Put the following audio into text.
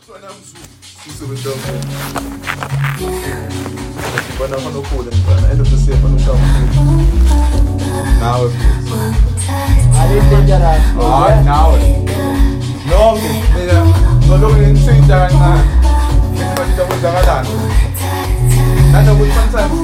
End of the day, now it is. Now it is. No, no, in St. John, somebody that was a